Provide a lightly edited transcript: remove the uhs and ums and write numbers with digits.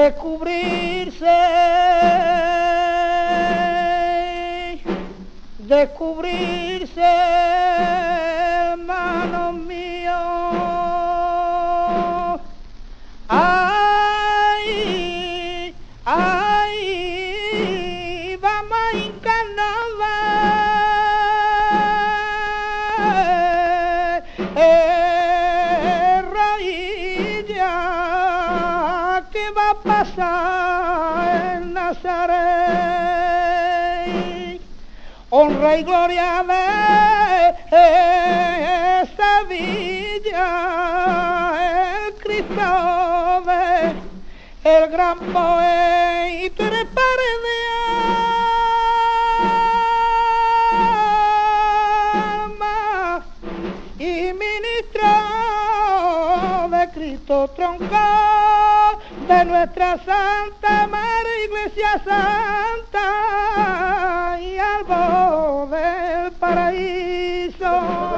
descubrirse, hermano mío. Ay, ay, vamos a encarnavar, raílla, ¿qué va a pasar en Nazaret? Honra y gloria de esa villa, el Cristo de el gran poeta y tres pares de alma y ministro de Cristo troncal de nuestra Santa Madre Iglesia Santa y algo del paraíso.